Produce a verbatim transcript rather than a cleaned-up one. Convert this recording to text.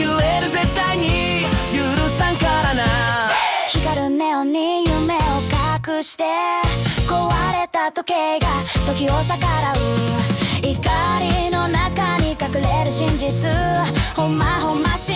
れる絶対に許さんからな。 光るネオンに夢を隠して壊れた時計が時を逆らう。怒りの中に隠れる真実、ほんまほんまし